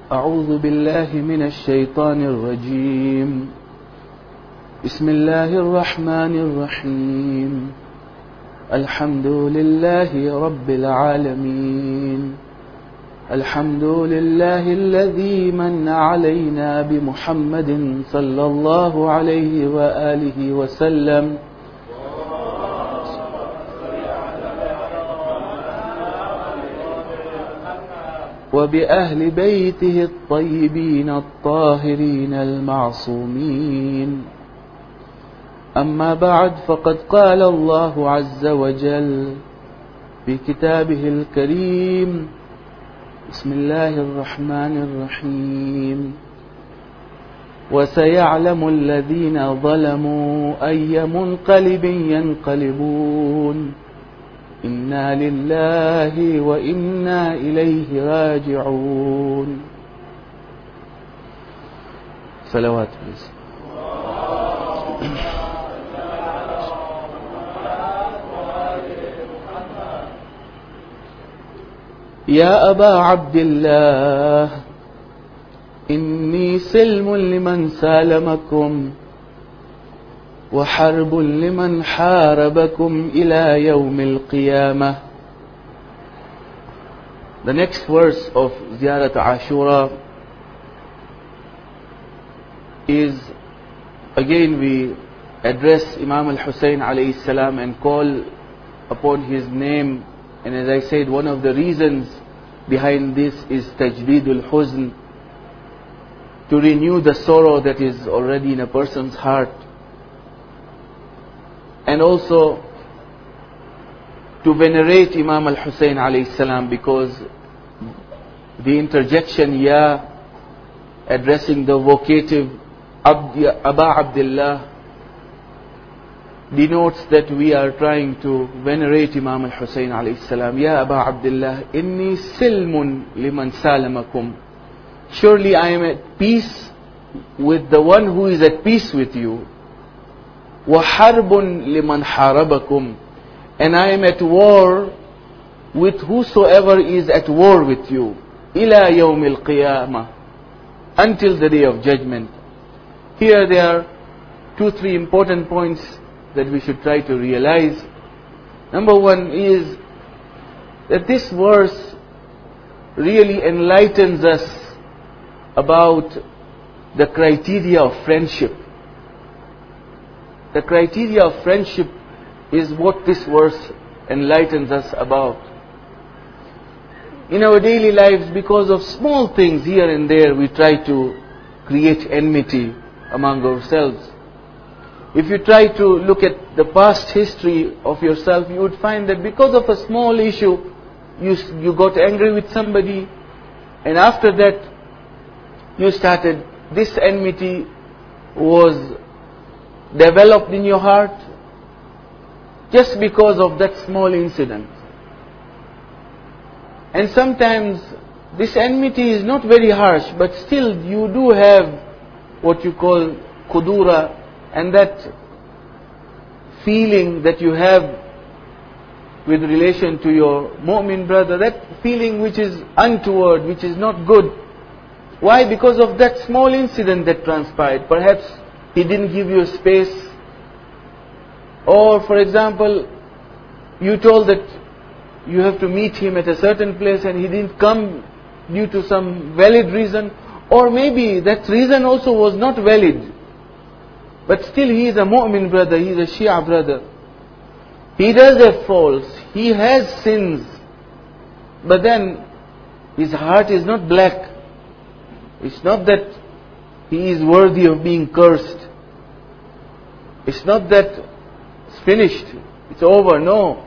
أعوذ بالله من الشيطان الرجيم. بسم الله الرحمن الرحيم. الحمد لله رب العالمين. الحمد لله الذي من علينا بمحمد صلى الله عليه وآله وسلم وبأهل بيته الطيبين الطاهرين المعصومين. أما بعد، فقد قال الله عز وجل في كتابه الكريم: بسم الله الرحمن الرحيم. وسيعلم الذين ظلموا أي منقلب ينقلبون. إنا لله وإنا إليه راجعون. صلوات بس. يا أبا عبد الله، إني سلم لمن سالمكم وحرب لمن حاربكم إلى يوم القيامة. The next verse of Ziyarat Ashura is, again we address Imam al-Hussein alayhi salam and call upon his name. And as I said, one of the reasons behind this is Tajdeedul Huzn, to renew the sorrow that is already in a person's heart. And also to venerate Imam al-Hussein alayhi salam, because the interjection Ya, addressing the vocative Aba Abdullah, denotes that we are trying to venerate Imam al-Hussein alayhi salam. Ya Aba Abdullah, inni silmun liman salamakum. Surely I am at peace with the one who is at peace with you. وَحَرْبٌ لِمَنْ حَارَبَكُمْ, and I am at war with whosoever is at war with you. إِلَى يَوْمِ الْقِيَامَةِ, until the day of judgment. Here there are 2-3 important points that we should try to realize. Number one is that this verse really enlightens us about the criteria of friendship. The criteria of friendship is what this verse enlightens us about. In our daily lives, because of small things here and there, we try to create enmity among ourselves. If you try to look at the past history of yourself, you would find that because of a small issue, you got angry with somebody, and after that, this enmity was developed in your heart just because of that small incident. And sometimes this enmity is not very harsh, but still you do have what you call kudura, and that feeling that you have with relation to your mu'min brother, that feeling which is untoward, which is not good. Why? Because of that small incident that transpired. Perhaps he didn't give you space, or for example, you told that you have to meet him at a certain place and he didn't come due to some valid reason, or maybe that reason also was not valid, but still he is a mu'min brother, he is a Shia brother. He does have faults, he has sins, but then his heart is not black. It's not that he is worthy of being cursed. It's not that it's finished, it's over, no.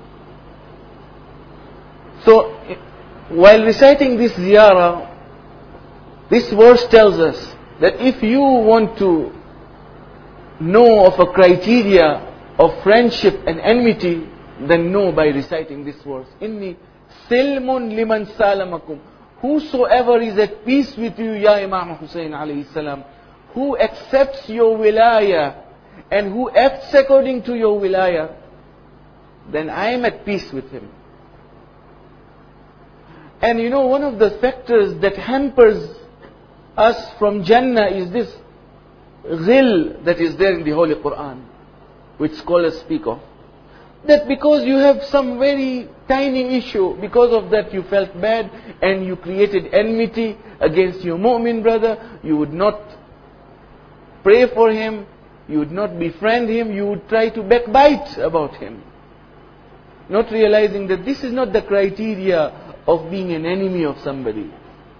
So, while reciting this ziyarah, this verse tells us that if you want to know of a criteria of friendship and enmity, then know by reciting this verse. Inni silmun liman salamakum. Whosoever is at peace with you, Ya Imam Hussein alayhi salam, who accepts your wilayah and who acts according to your wilayah, then I am at peace with him. And you know, one of the factors that hampers us from Jannah is this ghil that is there in the Holy Quran, which scholars speak of. That because you have some very tiny issue, because of that you felt bad and you created enmity against your mu'min brother, you would not pray for him, you would not befriend him, you would try to backbite about him. Not realizing that this is not the criteria of being an enemy of somebody.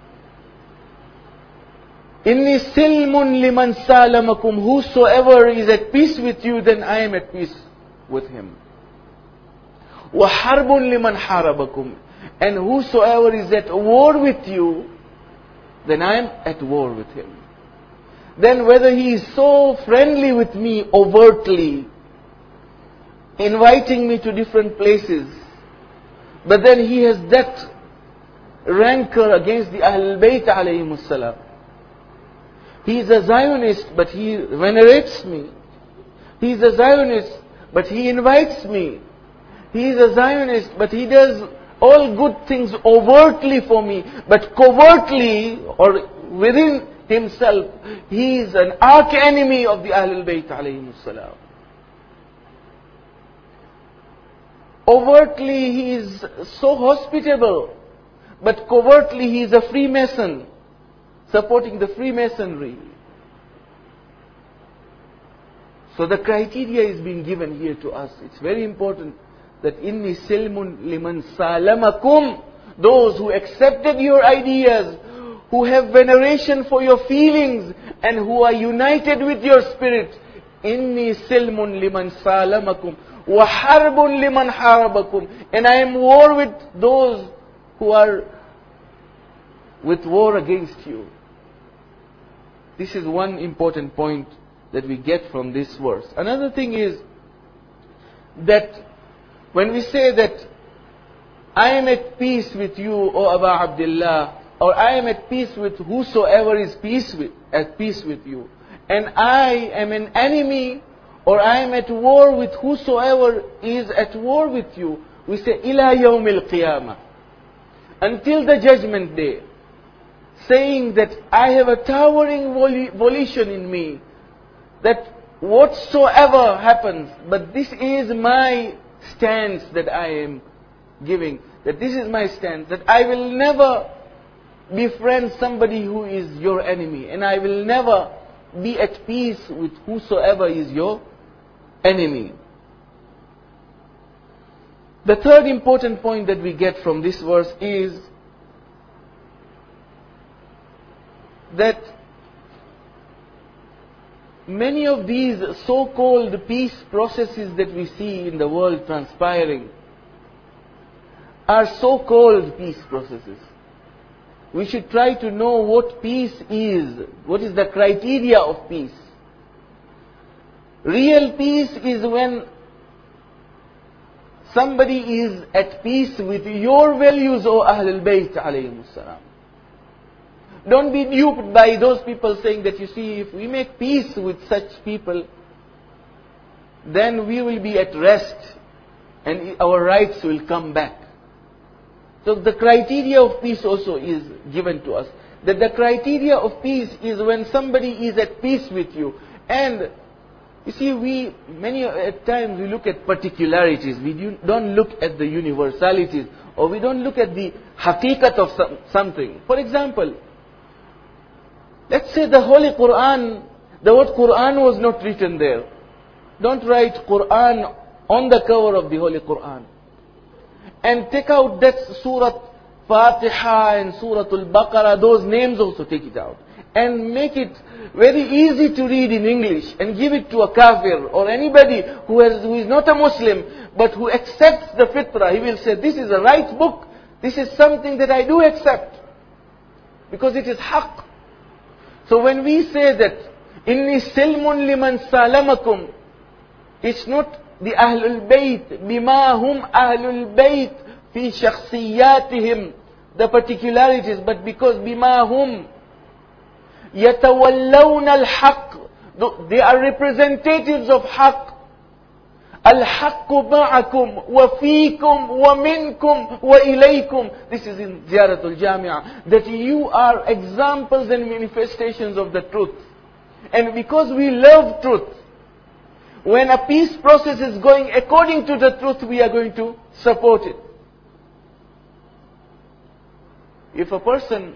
Inni silmun liman salamakum, whosoever is at peace with you, then I am at peace with him. Wa harbun liman harabakum, and whosoever is at war with you, then I am at war with him. Then whether he is so friendly with me overtly, inviting me to different places, but then he has that rancor against the Ahlul Bayt alayhimus salam. He is a Zionist, but he venerates me. He is a Zionist, but he invites me. He is a Zionist, but he does all good things overtly for me, but covertly or within himself, he is an arch enemy of the Ahlul Bayt alayhimus salam. Overtly he is so hospitable, but covertly he is a Freemason, supporting the Freemasonry. So the criteria is being given here to us. It's very important that inni silmun liman salamakum, those who accepted your ideas, who have veneration for your feelings, and who are united with your spirit. Inni silmun liman salamakum wa harbun liman harabakum, and I am war with those who are with war against you. This is one important point that we get from this verse. Another thing is that when we say that I am at peace with you, O Aba Abdullah, or I am at peace with whosoever is at peace with you, and I am an enemy, or I am at war with whosoever is at war with you, we say ila yawmil qiyamah, until the judgment day, saying that I have a towering volition in me, that whatsoever happens, but this is my stance that I am giving, that this is my stance, that I will never befriend somebody who is your enemy, and I will never be at peace with whosoever is your enemy. The third important point that we get from this verse is that many of these so-called peace processes that we see in the world transpiring are so-called peace processes. We should try to know what peace is. What is the criteria of peace? Real peace is when somebody is at peace with your values, O Ahlul Bayt alayhimus salam. Don't be duped by those people saying that, you see, if we make peace with such people, then we will be at rest and our rights will come back. So the criteria of peace also is given to us. That the criteria of peace is when somebody is at peace with you. And you see, many at times we look at particularities. We don't look at the universalities, or we don't look at the haqiqat of something. For example, let's say the Holy Quran, the word Quran was not written there. Don't write Quran on the cover of the Holy Quran. And take out that Surah Fatiha and Surah Al-Baqarah, those names also take it out. And make it very easy to read in English and give it to a kafir or anybody who is not a Muslim but who accepts the fitrah. He will say, this is a right book, this is something that I do accept because it is haqq. So when we say that inni silmun liman salamakum, it's not the Ahlul Bayt bima hum Ahlul Bayt fi shakhsiyatihim, the particularities, but because bima hum yatawallawna al-haqq, they are representatives of haqq. الحق معكم وفيكم ومنكم وإليكم. This is in Ziyaratul Jamia. That you are examples and manifestations of the truth. And because we love truth, when a peace process is going according to the truth, we are going to support it. If a person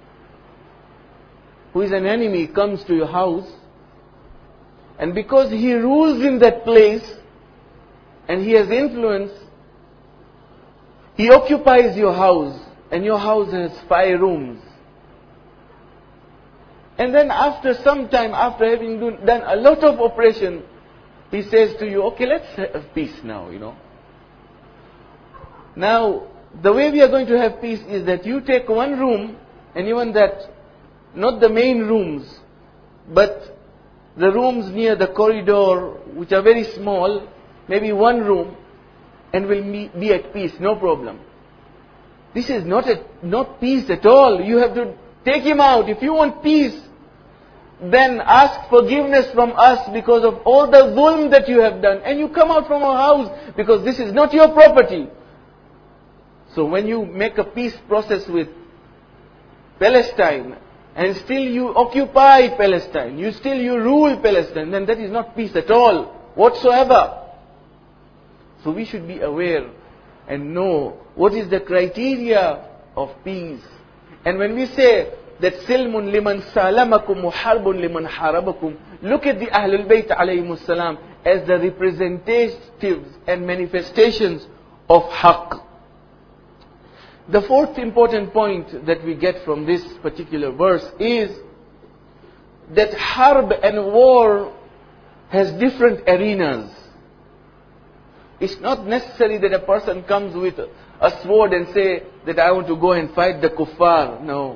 who is an enemy comes to your house, and because he rules in that place, and he has influence, he occupies your house, and your house has 5 rooms. And then after some time, after having done a lot of operation, he says to you, okay, let's have peace now, Now, the way we are going to have peace is that you take one room, and even that, not the main rooms, but the rooms near the corridor, which are very small, maybe one room, and will be at peace, no problem. This is not peace at all. You have to take him out. If you want peace, then ask forgiveness from us because of all the zulm that you have done. And you come out from our house because this is not your property. So when you make a peace process with Palestine, and still you occupy Palestine, you rule Palestine, then that is not peace at all, whatsoever. So we should be aware and know what is the criteria of peace. And when we say that silmun liman salamakum wa harbun liman harabakum, look at the Ahlul Bayt alayhimus salam as the representatives and manifestations of haqq. The fourth important point that we get from this particular verse is that harb and war has different arenas. It's not necessary that a person comes with a sword and say that I want to go and fight the kuffar. No.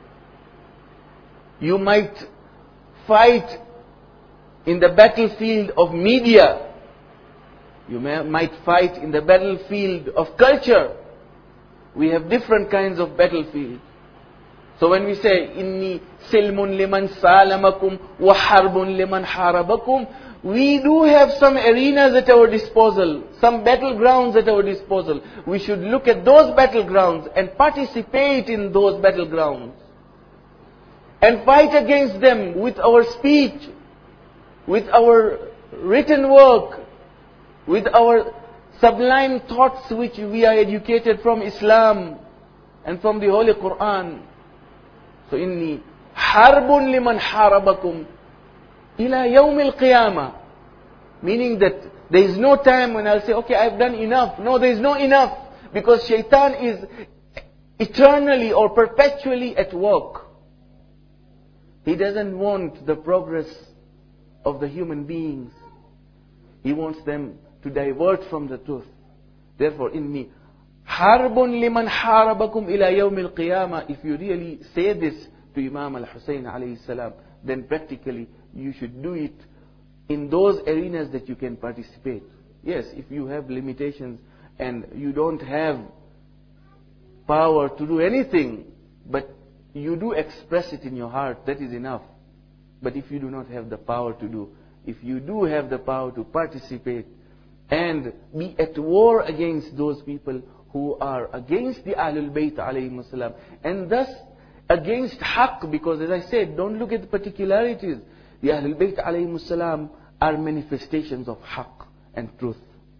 You might fight in the battlefield of media. You might fight in the battlefield of culture. We have different kinds of battlefield. So when we say, Inni silmun liman salamakum wa harbun liman harabakum, we do have some arenas at our disposal, some battlegrounds at our disposal. We should look at those battlegrounds and participate in those battlegrounds. And fight against them with our speech, with our written work, with our sublime thoughts which we are educated from Islam and from the Holy Quran. So inni harbun liman harabakum ila yawm al-qiyamah. Meaning that there is no time when I'll say, okay, I've done enough. No, there is no enough. Because shaitan is eternally or perpetually at work. He doesn't want the progress of the human beings. He wants them to divert from the truth. Therefore, inni harbun liman harabakum ila yawm al-qiyamah. If you really say this to Imam al-Hussein alayhi salam, then practically you should do it in those arenas that you can participate. Yes, if you have limitations and you don't have power to do anything, but you do express it in your heart, that is enough. But if you do not have the power to do, if you do have the power to participate and be at war against those people who are against the Ahlul Bayt alayhimus salam, and thus against haqq, because as I said, don't look at the particularities. The Ahlul Bayt alayhimus salam are manifestations of haqq and truth.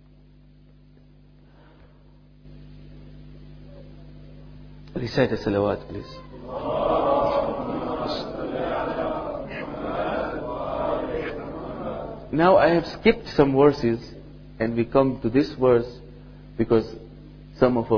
Recite a salawat, please. Now I have skipped some verses and we come to this verse because some of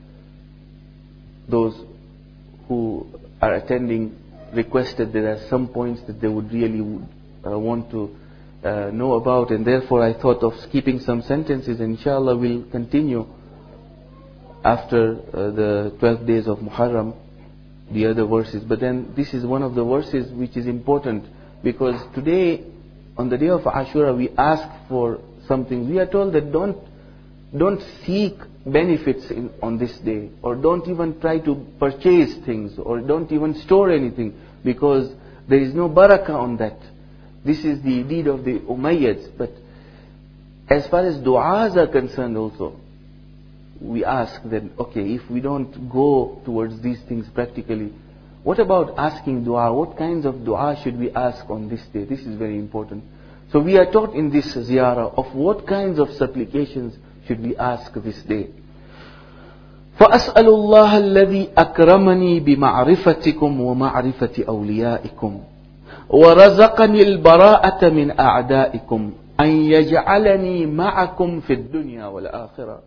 those who are attending requested there are some points that they would really want to know about, and therefore I thought of skipping some sentences, and inshallah we'll continue after the 12 days of Muharram, the other verses. But then this is one of the verses which is important, because today, on the day of Ashura, we ask for something. We are told that don't seek benefits on this day, or don't even try to purchase things, or don't even store anything, because there is no barakah on that. This is the deed of the Umayyads. But As far as du'as are concerned also, we ask that, okay, if we don't go towards these things practically, what about asking dua? What kinds of dua should we ask on this day? This is very important. So we are taught in this ziyarah of what kinds of supplications should we ask this day. فَأَسْأَلُ اللَّهَ الَّذِي أَكْرَمَنِي بِمَعْرِفَتِكُمْ وَمَعْرِفَةِ أَوْلِيَائِكُمْ وَرَزَقَنِي الْبَرَاءَةَ مِنْ أَعْدَائِكُمْ أَنْ يَجْعَلَنِي مَعَكُمْ فِي الدُّنْيَا وَالْآخِرَةِ.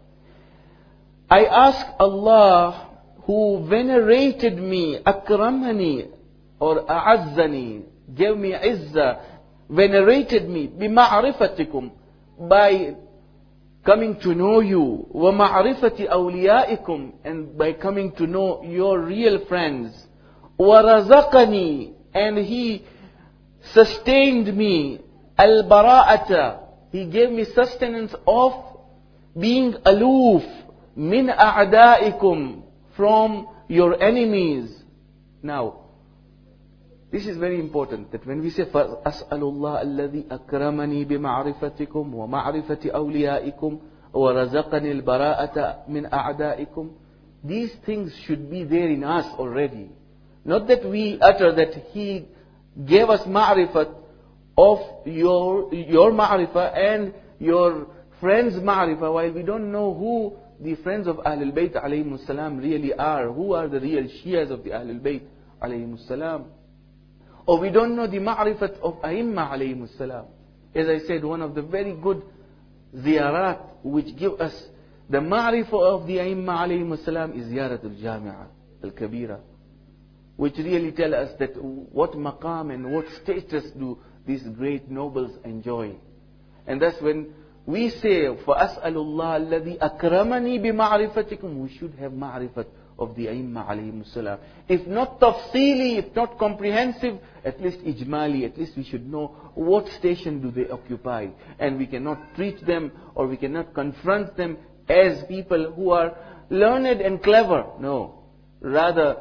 I ask Allah, who venerated me, akramani, or a'azzani, gave me izzah, venerated me, bima'rifatikum, by coming to know you, wa ma'rifati awliyaikum, and by coming to know your real friends, wa razaqani, and He sustained me, al-bara'ata, He gave me sustenance of being aloof, min a'da'ikum, from your enemies. Now, this is very important, that when we say فَأَسْأَلُ اللَّهَ الَّذِي أَكْرَمَنِي بِمَعْرِفَتِكُمْ وَمَعْرِفَةِ أَوْلِيَائِكُمْ وَرَزَقَنِي الْبَرَاءَةَ مِنْ أَعْدَائِكُمْ, these things should be there in us already. Not that we utter that He gave us ma'rifat of your ma'rifah and your friends' ma'rifah, while we don't know who the friends of Ahlul Bayt alayhimus salam really are. Who are the real Shias of the Ahlul Bayt alayhimus salam? Or we don't know the ma'rifat of Aimma alayhimus salam. As I said, one of the very good ziyarat which give us the ma'rifah of the Aimma alayhimus salam is Ziyaratul Jami'ah al-Kabira, which really tell us that what maqam and what status do these great nobles enjoy. And that's when we say, فَأَسْأَلُ اللَّهَ الَّذِي أَكْرَمَنِي بِمَعْرِفَتِكُمْ, we should have ma'rifat of the Aimma alayhimus salam. If not tafsili, if not comprehensive, at least ijmali, at least we should know what station do they occupy. And we cannot treat them or we cannot confront them as people who are learned and clever. No. Rather,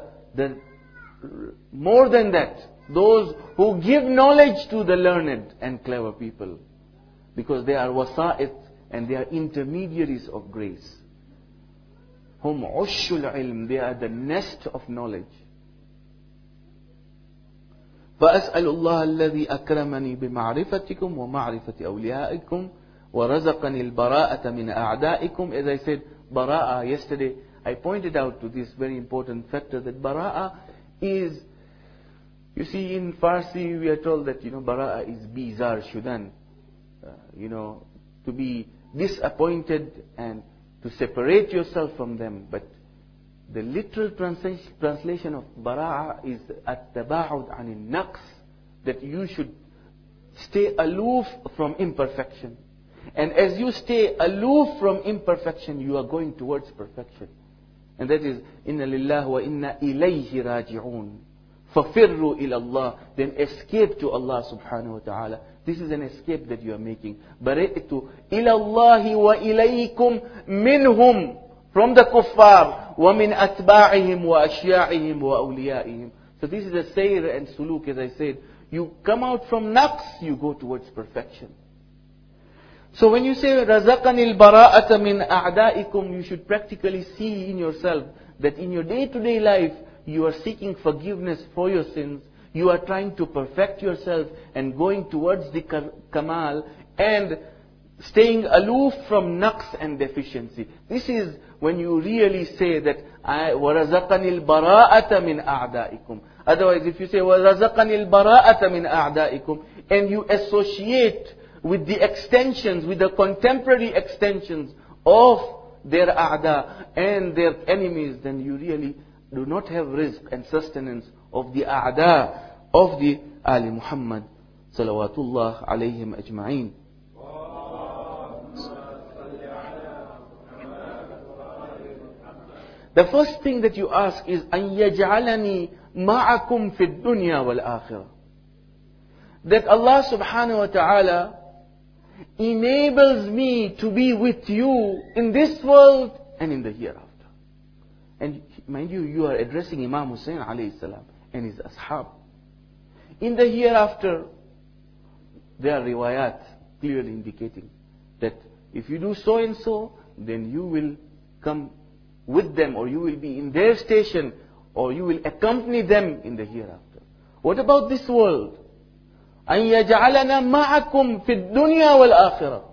more than that, those who give knowledge to the learned and clever people. Because they are wasa'it and they are intermediaries of grace. Hum ushul ilm, they are the nest of knowledge. فَأَسْأَلُ اللَّهَ الَّذِي أَكْرَمَنِي بِمَعْرِفَتِكُمْ وَمَعْرِفَةِ أَوْلِيَائِكُمْ وَرَزَقَنِي الْبَرَاءَةَ مِنْ أَعْدَائِكُمْ. As I said, bara'a, yesterday I pointed out to this very important factor, that bara'a is, you see, in Farsi we are told that, bara'a is bizar shudan. To be disappointed and to separate yourself from them. But the literal translation of bara'a is at-taba'ud anil naqs, that you should stay aloof from imperfection. And as you stay aloof from imperfection, you are going towards perfection. And that is, inna lillahi wa inna ilayhi raji'un. فَفِرُّوا إِلَى اللَّهِ, then escape to Allah subhanahu wa ta'ala. This is an escape that you are making. بَرِئْتُ إِلَى اللَّهِ وَإِلَيْكُمْ مِنْهُمْ, from the kuffar, وَمِنْ أَتْبَاعِهِمْ وَأَشْيَاعِهِمْ وَأَوْلِيَائِهِمْ. So this is a sayr and suluk, as I said. You come out from naqs, you go towards perfection. So when you say رَزَقَنِ الْبَرَاءَةَ مِنْ أَعْدَائِكُمْ, you should practically see in yourself that in your day-to-day life, you are seeking forgiveness for your sins. You are trying to perfect yourself and going towards the kamal and staying aloof from naqs and deficiency. This is when you really say that وَرَزَقَنِي الْبَرَاءَةَ مِنْ أَعْدَائِكُمْ. Otherwise, if you say وَرَزَقَنِي الْبَرَاءَةَ مِنْ أَعْدَائِكُمْ, and you associate with the extensions, with the contemporary extensions of their a'da and their enemies, then you really do not have rizq and sustenance of the a'da of the Ali Muhammad salawatullah alayhim ajma'een. The first thing that you ask is أن يجعلني معكم في الدنيا والآخرة. That Allah subhanahu wa ta'ala enables me to be with you in this world and in the hereafter. And mind you, you are addressing Imam Hussein alayhi salam and his ashab. In the hereafter, there are riwayat clearly indicating that if you do so and so, then you will come with them, or you will be in their station, or you will accompany them in the hereafter. What about this world? أن يجعلنا معكم في الدنيا والآخرة.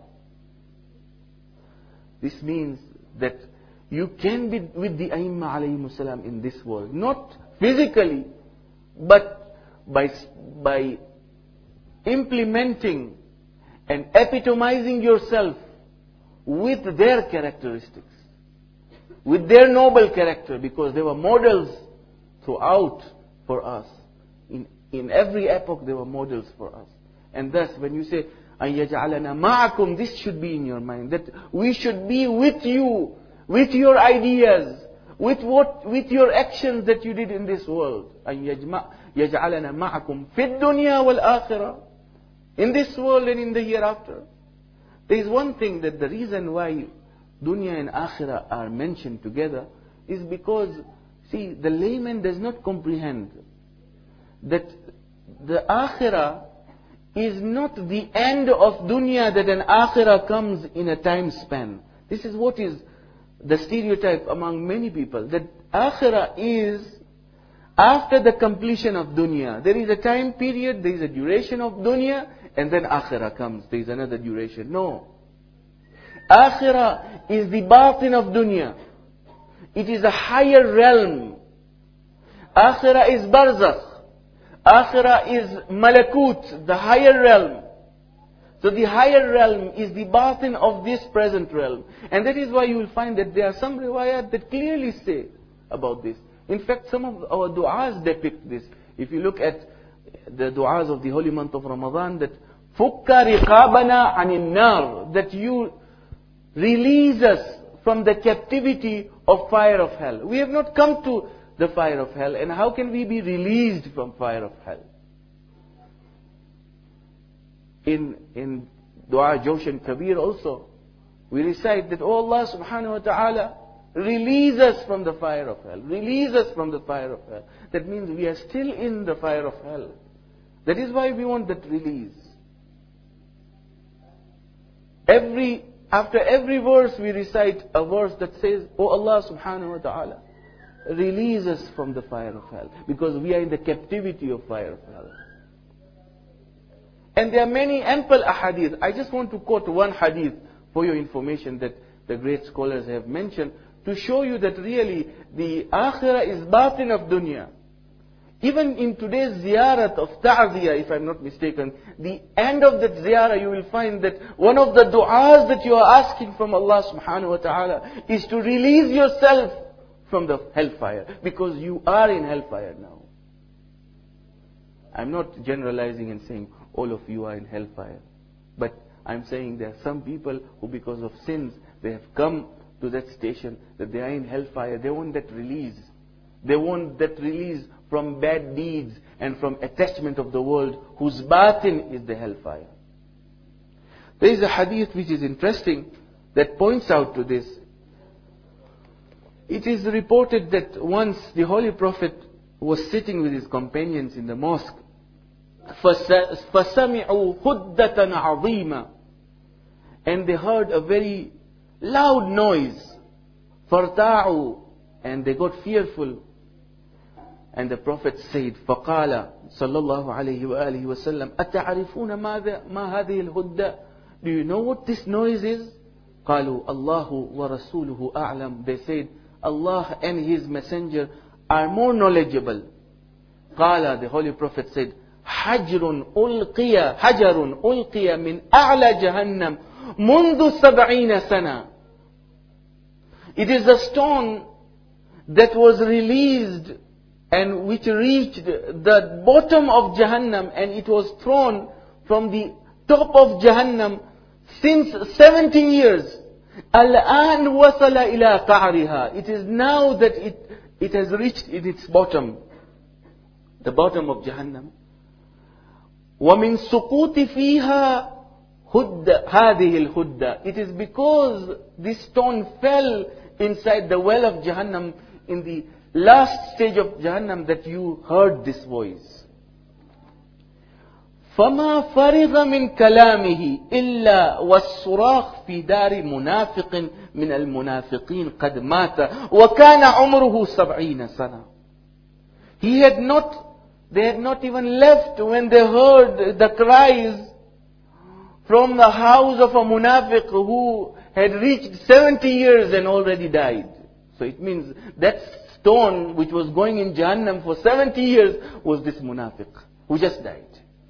This means that you can be with the Aimma alayhimus salam in this world, not physically, but by implementing and epitomizing yourself with their characteristics, with their noble character, because they were models throughout for us. In every epoch they were models for us. And thus when you say أن يجعلنا معكم, this should be in your mind, that we should be with you, with your ideas, with your actions that you did in this world. أن يجعلنا معكم في الدنيا والآخرة, in this world and in the hereafter. There is one thing, that the reason why dunya and akhirah are mentioned together is because, see, the layman does not comprehend that the akhirah is not the end of dunya, that an akhirah comes in a time span. This is what is the stereotype among many people, that akhirah is after the completion of dunya. There is a time period, there is a duration of dunya, and then akhirah comes. There is another duration. No. Akhirah is the batin of dunya. It is a higher realm. Akhirah is barzakh. Akhirah is malakut, the higher realm. So the higher realm is the batin of this present realm. And that is why you will find that there are some riwayat that clearly say about this. In fact, some of our du'as depict this. If you look at the du'as of the holy month of Ramadan, that fukka riqabana anin nar, that you release us from the captivity of fire of hell. We have not come to the fire of hell, and how can we be released from fire of hell? In Dua Joshan Kabir also, we recite that, oh Allah subhanahu wa ta'ala, release us from the fire of hell. Release us from the fire of hell. That means we are still in the fire of hell. That is why we want that release. After every verse we recite a verse that says, oh Allah subhanahu wa ta'ala, release us from the fire of hell, because we are in the captivity of fire of hell. And there are many ample ahadith. I just want to quote one hadith for your information that the great scholars have mentioned, to show you that really the akhirah is batin of dunya. Even in today's ziyarat of ta'ziyah, if I'm not mistaken, the end of that ziyarah, you will find that one of the du'as that you are asking from Allah subhanahu wa ta'ala is to release yourself from the hellfire, because you are in hellfire now. I'm not generalizing and saying all of you are in hellfire, but I'm saying there are some people who, because of sins, they have come to that station that they are in hellfire. They want that release. They want that release from bad deeds and from attachment of the world, whose batin is the hellfire. There is a hadith which is interesting that points out to this. It is reported that once the Holy Prophet was sitting with his companions in the mosque, فَسَمِعُوا خُدَّةً عَظِيمًا, and they heard a very loud noise. فَارْتَاعُوا, and they got fearful. And the Prophet said, فَقَالَ صلى الله عليه وآله وسلم أَتَعْرِفُونَ مَا هَذِهِ الْهُدَّةِ, do you know what this noise is? قَالُوا اللَّهُ وَرَسُولُهُ أَعْلَمُ, they said, Allah and His Messenger are more knowledgeable. قال, the Holy Prophet said, حجر ألقي من أعلى جهنم منذ 70 سنة. It is a stone that was released and which reached the bottom of Jahannam, and it was thrown from the top of Jahannam since 70 years. الآن وصل إلى قعرها. It is now that it has reached its bottom, the bottom of Jahannam. ومن سقوط فيها هذه الهدة. It is because this stone fell inside the well of Jahannam, in the last stage of Jahannam, that you heard this voice. فما فرغ من كلامه إلا والصراخ في دار منافق من المنافقين قد مات وكان عمره 70 سنة. They had not even left when they heard the cries from the house of a munafiq who had reached 70 years and already died. So it means that stone which was going in Jahannam for 70 years was this munafiq who just died.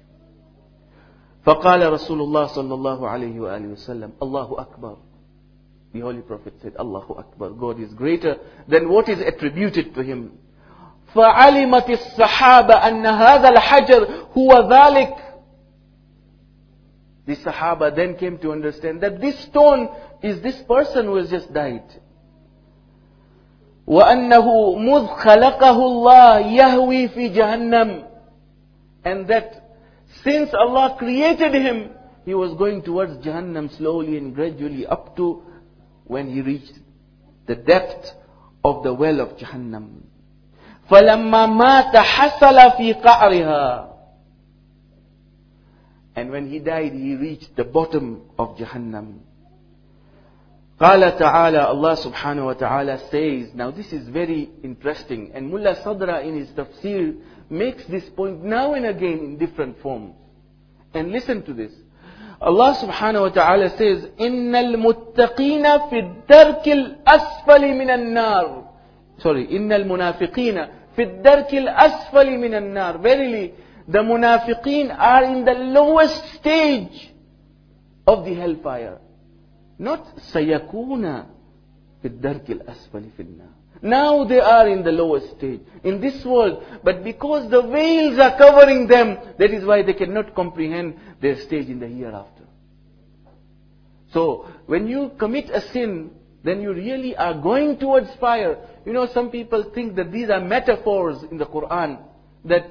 فقال رسول الله صلى الله عليه وآله وسلم الله أكبر. The Holy Prophet said, Allahu Akbar. God is greater than what is attributed to Him. فعلمت الصحابة أن هذا الحجر هو ذلك. The Sahaba then came to understand that this stone is this person who has just died. وأنه مذ خلقه الله يهوي في جهنم. And that since Allah created him, he was going towards Jahannam slowly and gradually up to when he reached the depth of the well of Jahannam. فَلَمَّا مَاتَ حَصَلَ فِي قَعْرِهَا. And when he died, he reached the bottom of Jahannam. قال تعالى, Allah subhanahu wa ta'ala says, now this is very interesting, and Mullah Sadra in his tafsir makes this point now and again in different forms. And listen to this. Allah subhanahu wa ta'ala says, إِنَّ الْمُتَّقِينَ فِي الدَّرْكِ الْأَسْفَلِ مِنَ النَّارِ. إِنَّ الْمُنَافِقِينَ فِي الدَّرْكِ الْأَسْفَلِ مِنَ النَّارِ. Verily, the munafiqeen are in the lowest stage of the hellfire. Not سَيَكُونَ فِي الدَّرْكِ الْأَسْفَلِ فِي النَّارِ. Now they are in the lowest stage, in this world. But because the veils are covering them, that is why they cannot comprehend their stage in the hereafter. So, when you commit a sin, then you really are going towards fire. You know, some people think that these are metaphors in the Quran. That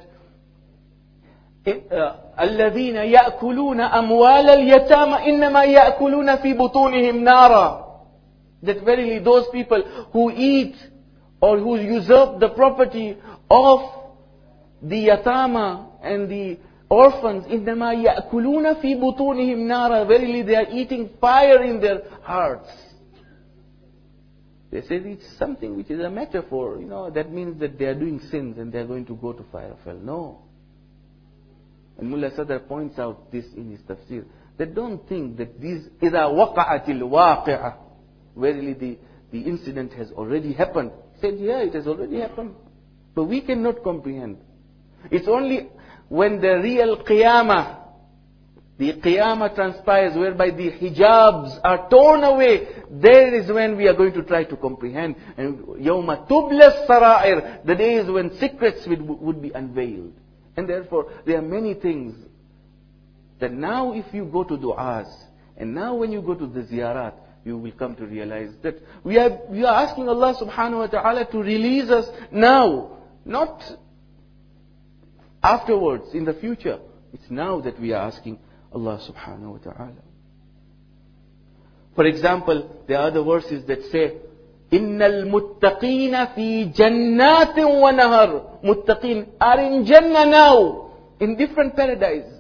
الَّذِينَ يَأْكُلُونَ أَمْوَالَ الْيَتَامَ إِنَّمَا يَأْكُلُونَ فِي بُطُونِهِمْ نَارًا. That verily those people who eat or who usurp the property of the yatama and the orphans, إِنَّمَا يَأْكُلُونَ فِي بُطُونِهِمْ نَارًا. Verily they are eating fire in their hearts. They say it's something which is a metaphor. You know, that means that they are doing sins and they are going to go to fire of hell. No. And Mullah Sadr points out this in his tafsir. They don't think that this إِذَا وَقَعَتِ الْوَاقِعَةِ. Verily the incident has already happened. He said, yeah, it has already happened. But we cannot comprehend. It's only when the real qiyamah, the qiyamah transpires, whereby the hijabs are torn away, there is when we are going to try to comprehend. And يَوْمَ تُبْلَى السَّرَائِرِ, the days when secrets would be unveiled. And therefore, there are many things that now if you go to du'as, and now when you go to the ziyarat, you will come to realize that we are asking Allah subhanahu wa ta'ala to release us now, not afterwards, in the future. It's now that we are asking Allah subhanahu wa ta'ala. For example, there are other verses that say, إِنَّ الْمُتَّقِينَ فِي جَنَّاتٍ وَنَهَرٍ. Muttaqeen are in Jannah now, in different paradise.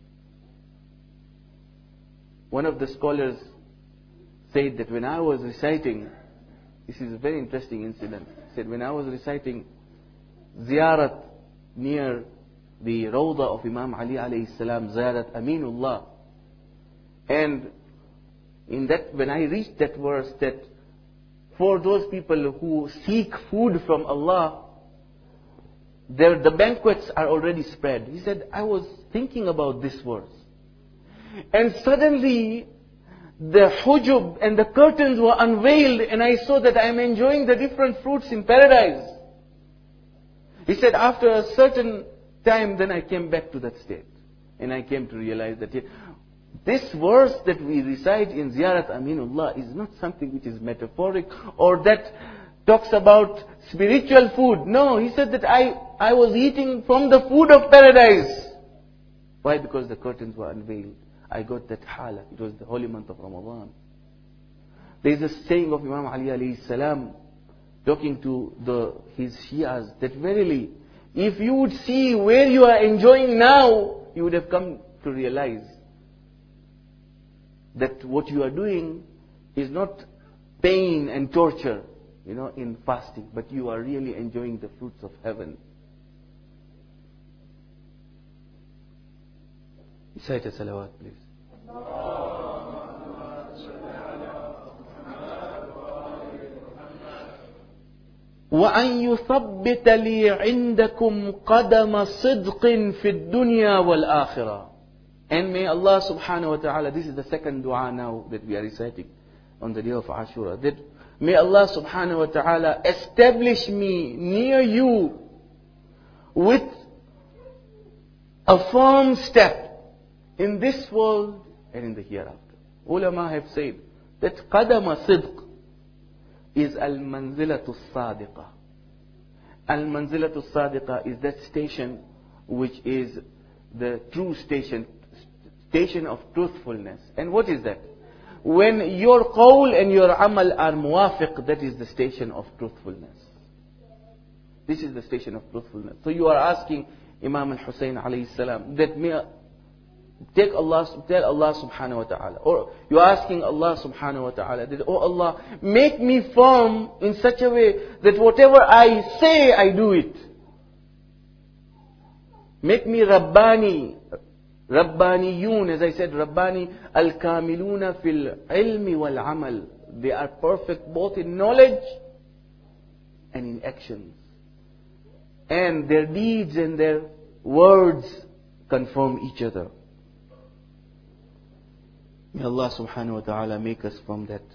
One of the scholars said that when I was reciting, this is a very interesting incident. He said, when I was reciting ziyarat near the Rawda of Imam Ali alayhi salam, ziyarat Aminullah. And in that, when I reached that verse, that for those people who seek food from Allah, the banquets are already spread. He said, I was thinking about this verse. And suddenly, the hujub and the curtains were unveiled, and I saw that I am enjoying the different fruits in paradise. He said, after a certain time, then I came back to that state. And I came to realize that this verse that we recite in Ziyarat Aminullah is not something which is metaphoric or that talks about spiritual food. No, he said that I was eating from the food of paradise. Why? Because the curtains were unveiled. I got that hala. It was the holy month of Ramadan. There is a saying of Imam Ali alayhi salam, talking to his Shias, that verily, if you would see where you are enjoying now, you would have come to realize that what you are doing is not pain and torture, in fasting, but you are really enjoying the fruits of heaven. Recite a salawat, please. وأن يثبت لي عندكم قدم صدق في الدنيا والآخرة. And may Allah subhanahu wa ta'ala, this is the second dua now that we are reciting on the day of Ashura, that may Allah subhanahu wa ta'ala establish me near you with a firm step in this world and in the hereafter. Ulama have said that qadama sidq is al-manzilatu sadiqa. Al-manzilatu sadiqa is that station which is the true station of truthfulness. And what is that? When your qawl and your amal are muwafiq, that is the station of truthfulness. This is the station of truthfulness. So you are asking Imam al-Hussein alayhi salam that tell Allah subhanahu wa ta'ala, or you are asking Allah subhanahu wa ta'ala that, oh Allah, make me firm in such a way that whatever I say, I do it. Make me Rabbaniyun, as I said, Rabbani al-kamiluna fil ilmi wal amal. They are perfect both in knowledge and in actions. And their deeds and their words confirm each other. May Allah subhanahu wa ta'ala make us from that.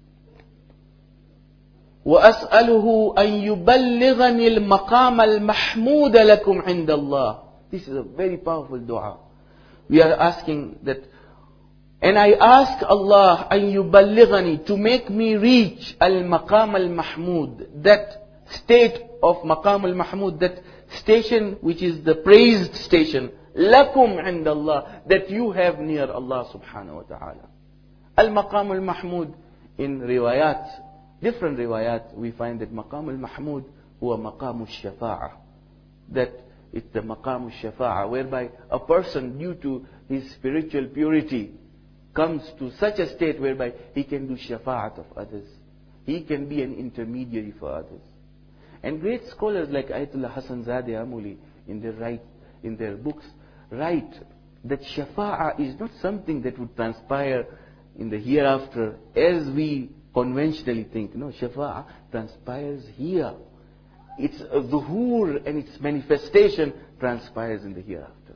وَأَسْأَلُهُ أَن يُبَلِّغَنِي الْمَقَامَ الْمَحْمُودَ لَكُمْ عِنْدَ اللَّهِ. This is a very powerful dua. We are asking that, and I ask Allah أن يبلغني, to make me reach al-maqam al-mahmud, that state of maqam al-mahmud, that station which is the praised station, lakum عند Allah, that you have near Allah subhanahu wa ta'ala. Al-maqam al-mahmud, in riwayat, different riwayat, we find that maqam al-mahmud huwa maqam al-shafa'ah, that it's the maqam al-shafa'ah, whereby a person, due to his spiritual purity, comes to such a state whereby he can do shafa'at of others. He can be an intermediary for others. And great scholars like Ayatollah Hassan Zadeh Amuli, in their books, write that shafa'ah is not something that would transpire in the hereafter as we conventionally think. No, shafa'ah transpires here. Its zuhur and its manifestation transpires in the hereafter.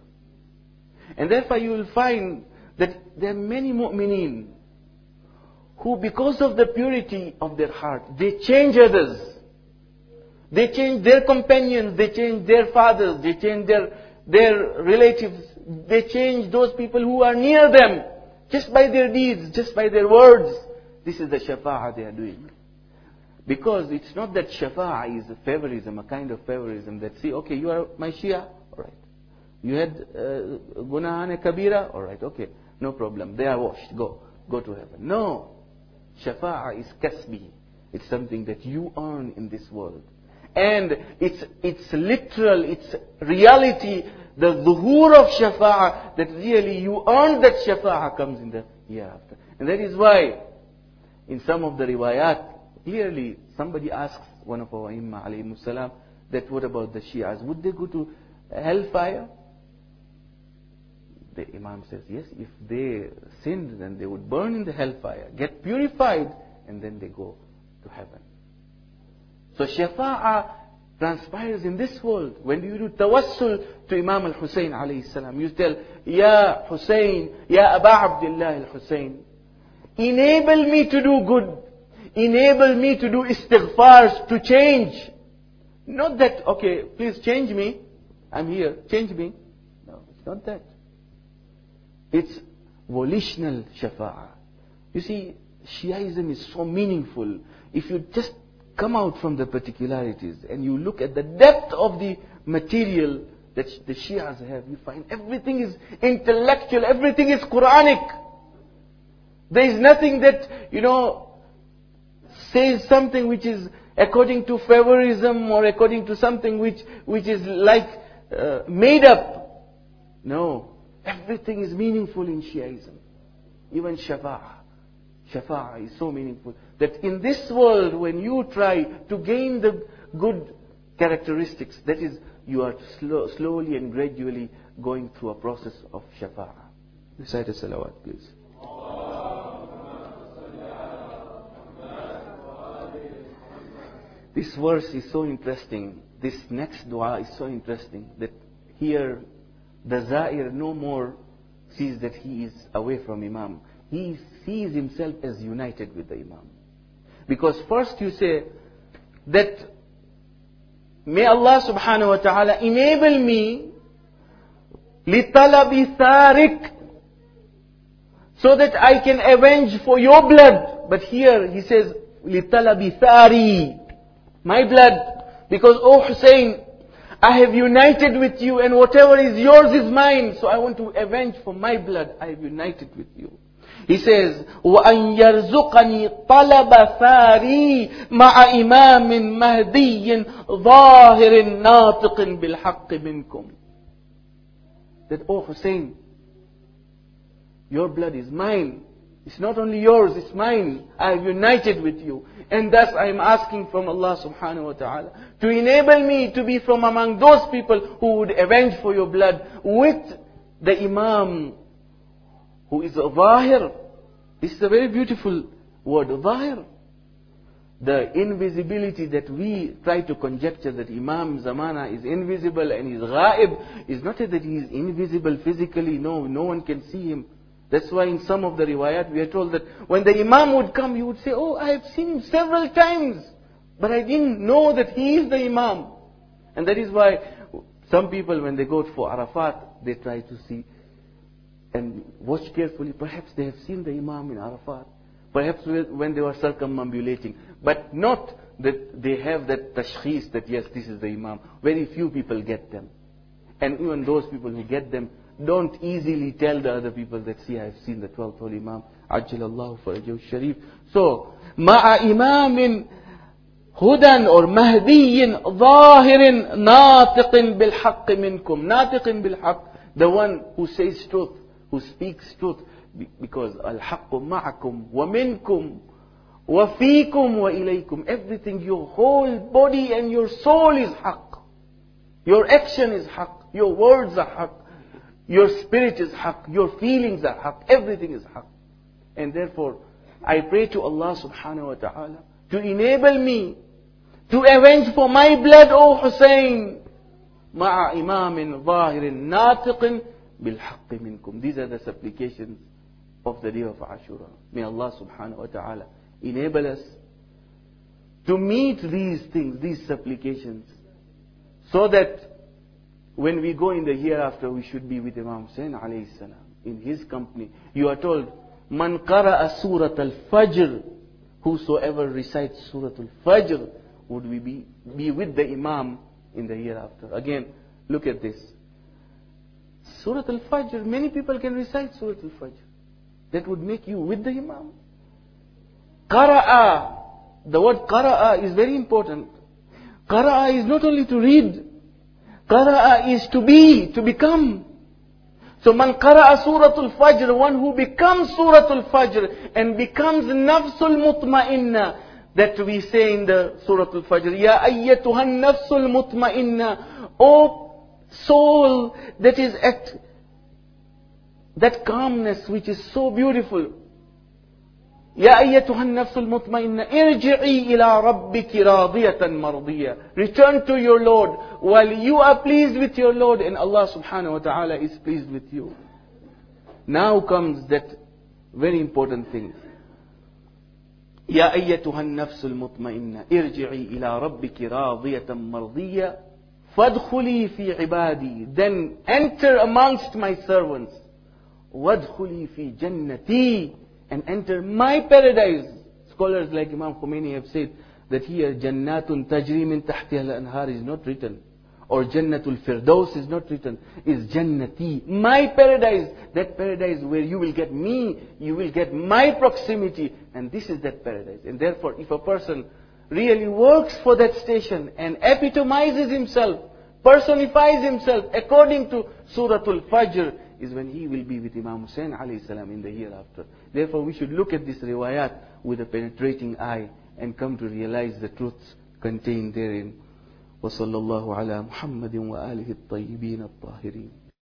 And therefore you will find that there are many mu'mineen who, because of the purity of their heart, they change others. They change their companions, they change their fathers, they change their relatives, they change those people who are near them, just by their deeds, just by their words. This is the shafa'ah they are doing. Because it's not that shafa'ah is a favorism, a kind of favorism that, see, okay, you are my Shia, alright. You had gunahan kabira, alright, okay, no problem. They are washed, go to heaven. No. Shafa'ah is kasbi. It's something that you earn in this world. And it's literal, it's reality, the zuhur of shafa'ah, that really you earn that shafa'ah comes in the hereafter. And that is why, in some of the riwayat, clearly somebody asks one of our Imam alayhi salam that what about the Shias? Would they go to hellfire? The Imam says, yes, if they sinned, then they would burn in the hellfire, get purified, and then they go to heaven. So shafa'ah transpires in this world. When you do tawassul to Imam al-Hussein alayhi salam, you tell, Ya Hussein, Ya Aba Abdullah al-Hussein, enable me to do good. Enable me to do istighfars, to change. Not that, okay, please change me. I'm here, change me. No, it's not that. It's volitional shafa'ah. You see, Shiaism is so meaningful. If you just come out from the particularities and you look at the depth of the material that the Shias have, you find everything is intellectual, everything is Quranic. There is nothing that, says something which is according to favorism or according to something which is like made up. No. Everything is meaningful in Shiaism. Even Shafa'ah. Shafa'ah is so meaningful that in this world, when you try to gain the good characteristics, that is, you are slowly and gradually going through a process of Shafa'ah. Recite a salawat, please. This verse is so interesting. This next dua is so interesting that here the Za'ir no more sees that he is away from Imam. He sees himself as united with the Imam. Because first you say that may Allah subhanahu wa ta'ala enable me لِطَلَبِ ثَارِكَ so that I can avenge for your blood. But here he says لِطَلَبِ ثَارِي, my blood. Because, oh Hussein, I have united with you and whatever is yours is mine. So I want to avenge for my blood. I have united with you. He says, وَأَنْ يَرْزُقَنِي طَلَبَ ثَارِي مَعَ إِمَامٍ مَهْدِيٍّ ظَاهِرٍ نَاطِقٍ بِالْحَقِّ مِنْكُمْ. That, oh Hussein, your blood is mine. It's not only yours, it's mine. I have united with you. And thus I am asking from Allah subhanahu wa ta'ala to enable me to be from among those people who would avenge for your blood with the Imam who is a Zahir. This is a very beautiful word, Zahir. The invisibility that we try to conjecture that Imam Zamana is invisible and is Ghaib is not that he is invisible physically. No one can see him. That's why in some of the riwayat we are told that when the Imam would come, he would say, oh, I have seen him several times, but I didn't know that he is the Imam. And that is why some people, when they go for Arafat, they try to see and watch carefully. Perhaps they have seen the Imam in Arafat. Perhaps when they were circumambulating. But not that they have that tashkhis that yes, this is the Imam. Very few people get them. And even those people who get them don't easily tell the other people that, see, I have seen the 12th Holy Imam. Ajjalallahu farajahu sharif. So, ma'a imamin hudan or mahdiyin zahirin natiqin bil haqq minkum. Natiqin bil haqq, the one who says truth, who speaks truth. Because al-haqqu ma'akum wa minkum wa fikum wa ilaykum. Everything, your whole body and your soul is haqq. Your action is haqq. Your words are haqq. Your spirit is haqq. Your feelings are haqq. Everything is haqq. And therefore, I pray to Allah subhanahu wa ta'ala to enable me to avenge for my blood, O Hussein. Ma'a imamin zahirin natiqin bil haqqi minkum. These are the supplications of the day of Ashura. May Allah subhanahu wa ta'ala enable us to meet these things, these supplications, so that when we go in the hereafter, we should be with Imam Hussein alayhi salam, in his company. You are told, Man qara'a surat al-Fajr, whosoever recites surat al-Fajr, would we be with the Imam in the hereafter. Again, look at this. Surat al-Fajr, many people can recite surat al-Fajr. That would make you with the Imam. Qara'a, the word qara'a is very important. Qara'a is not only to read. Qara'a is to be, to become. So man qara'a suratul fajr, one who becomes suratul fajr and becomes nafsul mutma'inna, that we say in the suratul fajr, Ya ayyatuhan nafsul mutma'inna, O soul that is at that calmness which is so beautiful. Ya ayyatuhan nafsul mutma'inna, irji'i ila rabbiki radiyatan mardiyya. Return to your Lord while you are pleased with your Lord and Allah subhanahu wa ta'ala is pleased with you. Now comes that very important thing. Ya ayyatuhan nafsul mutma'inna, irji'i ila rabbiki radiyatan mardiyya, fadkhuli fi ibadi. Then enter amongst my servants. Wadkhuli fi jannati. And enter my paradise. Scholars like Imam Khomeini have said that here Jannatun Tajri min tahtiha al-anhar is not written, or Jannatul Firdaus is not written. Is Jannati, my paradise. That paradise where you will get me, you will get my proximity, and this is that paradise. And therefore, if a person really works for that station and epitomizes himself, personifies himself according to Suratul Fajr, is when he will be with Imam Hussein alayhi salam in the hereafter. Therefore we should look at this riwayat with a penetrating eye and come to realize the truths contained therein. وصلى الله على محمد وآله الطيبين الطاهرين.